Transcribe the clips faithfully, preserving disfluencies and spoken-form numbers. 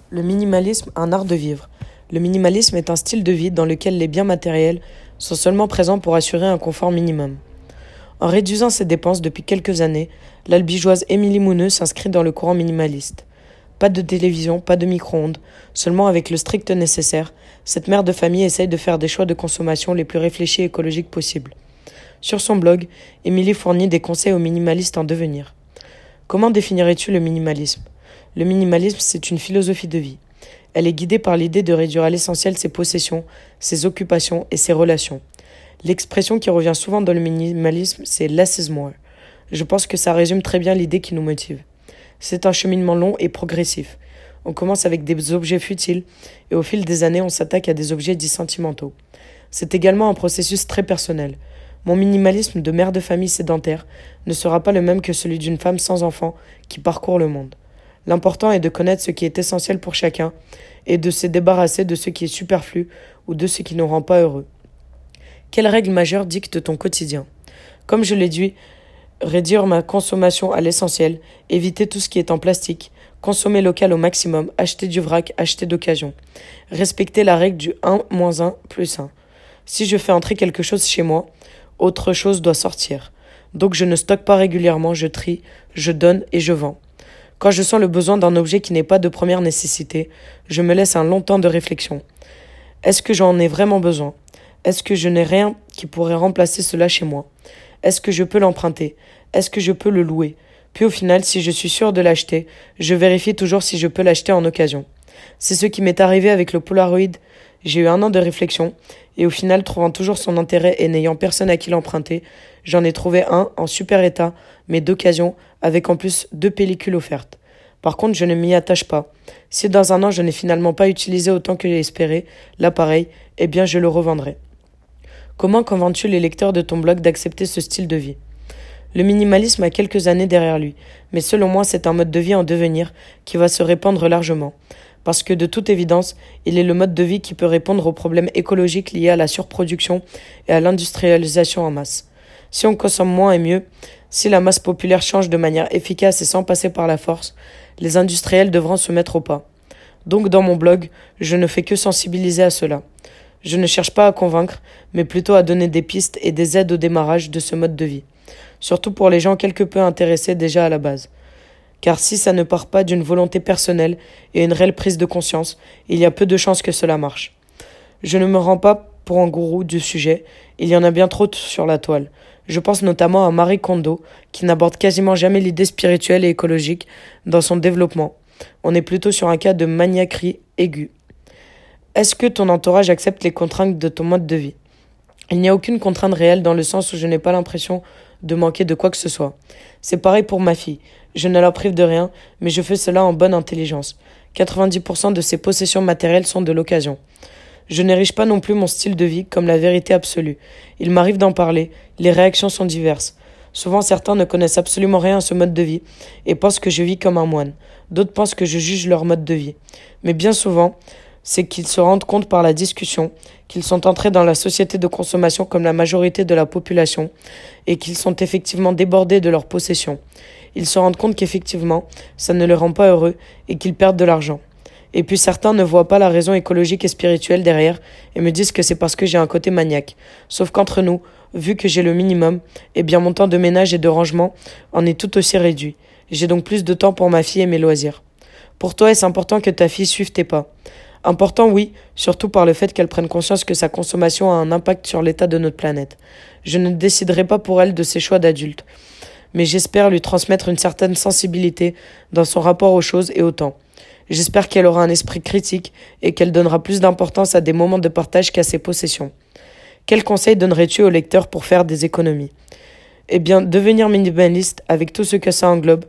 Le minimalisme, un art de vivre. Le minimalisme est un style de vie dans lequel les biens matériels sont seulement présents pour assurer un confort minimum. En réduisant ses dépenses depuis quelques années, l'albigeoise Émilie Mouneux s'inscrit dans le courant minimaliste. Pas de télévision, pas de micro-ondes, seulement avec le strict nécessaire, cette mère de famille essaye de faire des choix de consommation les plus réfléchis et écologiques possibles. Sur son blog, Émilie fournit des conseils aux minimalistes en devenir. Comment définirais-tu le minimalisme ? Le minimalisme, c'est une philosophie de vie. Elle est guidée par l'idée de réduire à l'essentiel ses possessions, ses occupations et ses relations. L'expression qui revient souvent dans le minimalisme, c'est « less is more ». Je pense que ça résume très bien l'idée qui nous motive. C'est un cheminement long et progressif. On commence avec des objets futiles et au fil des années, on s'attaque à des objets dits sentimentaux. C'est également un processus très personnel. Mon minimalisme de mère de famille sédentaire ne sera pas le même que celui d'une femme sans enfant qui parcourt le monde. L'important est de connaître ce qui est essentiel pour chacun et de se débarrasser de ce qui est superflu ou de ce qui ne rend pas heureux. Quelle règle majeure dicte ton quotidien ? Comme je l'ai dit, réduire ma consommation à l'essentiel, éviter tout ce qui est en plastique, consommer local au maximum, acheter du vrac, acheter d'occasion. Respecter la règle du un moins un plus un. Si je fais entrer quelque chose chez moi, autre chose doit sortir. Donc je ne stocke pas régulièrement, je trie, je donne et je vends. Quand je sens le besoin d'un objet qui n'est pas de première nécessité, je me laisse un long temps de réflexion. Est-ce que j'en ai vraiment besoin ? Est-ce que je n'ai rien qui pourrait remplacer cela chez moi ? Est-ce que je peux l'emprunter ? Est-ce que je peux le louer ? Puis au final, si je suis sûr de l'acheter, je vérifie toujours si je peux l'acheter en occasion. C'est ce qui m'est arrivé avec le Polaroid. J'ai eu un an de réflexion et au final, trouvant toujours son intérêt et n'ayant personne à qui l'emprunter, j'en ai trouvé un en super état, mais d'occasion, avec en plus deux pellicules offertes. Par contre, je ne m'y attache pas. Si dans un an, je n'ai finalement pas utilisé autant que j'ai espéré l'appareil, eh bien je le revendrai. Comment convaincs-tu les lecteurs de ton blog d'accepter ce style de vie ? Le minimalisme a quelques années derrière lui, mais selon moi, c'est un mode de vie en devenir qui va se répandre largement. Parce que de toute évidence, il est le mode de vie qui peut répondre aux problèmes écologiques liés à la surproduction et à l'industrialisation en masse. Si on consomme moins et mieux, si la masse populaire change de manière efficace et sans passer par la force, les industriels devront se mettre au pas. Donc dans mon blog, je ne fais que sensibiliser à cela. Je ne cherche pas à convaincre, mais plutôt à donner des pistes et des aides au démarrage de ce mode de vie. Surtout pour les gens quelque peu intéressés déjà à la base. Car si ça ne part pas d'une volonté personnelle et une réelle prise de conscience, il y a peu de chances que cela marche. Je ne me rends pas pour un gourou du sujet, il y en a bien trop sur la toile. Je pense notamment à Marie Kondo, qui n'aborde quasiment jamais l'idée spirituelle et écologique dans son développement. On est plutôt sur un cas de maniaquerie aiguë. Est-ce que ton entourage accepte les contraintes de ton mode de vie ? Il n'y a aucune contrainte réelle dans le sens où je n'ai pas l'impression de manquer de quoi que ce soit. C'est pareil pour ma fille. Je ne la prive de rien, mais je fais cela en bonne intelligence. quatre-vingt-dix pour cent de ses possessions matérielles sont de l'occasion. Je n'érige pas non plus mon style de vie comme la vérité absolue. Il m'arrive d'en parler, les réactions sont diverses. Souvent certains ne connaissent absolument rien à ce mode de vie et pensent que je vis comme un moine. D'autres pensent que je juge leur mode de vie. Mais bien souvent, c'est qu'ils se rendent compte par la discussion qu'ils sont entrés dans la société de consommation comme la majorité de la population et qu'ils sont effectivement débordés de leurs possessions. Ils se rendent compte qu'effectivement, ça ne les rend pas heureux et qu'ils perdent de l'argent. Et puis certains ne voient pas la raison écologique et spirituelle derrière et me disent que c'est parce que j'ai un côté maniaque. Sauf qu'entre nous, vu que j'ai le minimum, eh bien mon temps de ménage et de rangement en est tout aussi réduit. J'ai donc plus de temps pour ma fille et mes loisirs. Pour toi, est-ce important que ta fille suive tes pas ? Important, oui, surtout par le fait qu'elle prenne conscience que sa consommation a un impact sur l'état de notre planète. Je ne déciderai pas pour elle de ses choix d'adulte, mais j'espère lui transmettre une certaine sensibilité dans son rapport aux choses et au temps. J'espère qu'elle aura un esprit critique et qu'elle donnera plus d'importance à des moments de partage qu'à ses possessions. Quels conseils donnerais-tu aux lecteurs pour faire des économies ? Eh bien, devenir minimaliste avec tout ce que ça englobe.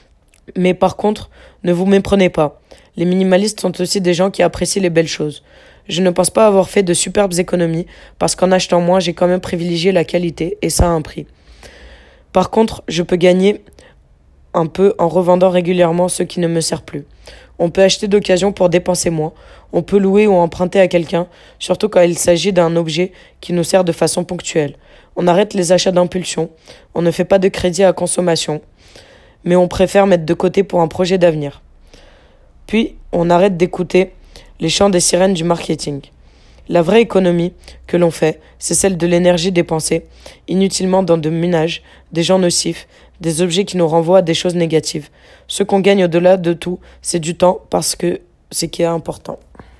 Mais par contre, ne vous méprenez pas. Les minimalistes sont aussi des gens qui apprécient les belles choses. Je ne pense pas avoir fait de superbes économies parce qu'en achetant moins, j'ai quand même privilégié la qualité et ça a un prix. Par contre, je peux gagner un peu en revendant régulièrement ce qui ne me sert plus. On peut acheter d'occasion pour dépenser moins. On peut louer ou emprunter à quelqu'un, surtout quand il s'agit d'un objet qui nous sert de façon ponctuelle. On arrête les achats d'impulsion. On ne fait pas de crédit à consommation. Mais on préfère mettre de côté pour un projet d'avenir. Puis, on arrête d'écouter les chants des sirènes du marketing. La vraie économie que l'on fait, c'est celle de l'énergie dépensée inutilement dans de ménages, des gens nocifs, des objets qui nous renvoient à des choses négatives. Ce qu'on gagne au-delà de tout, c'est du temps parce que c'est qui est important.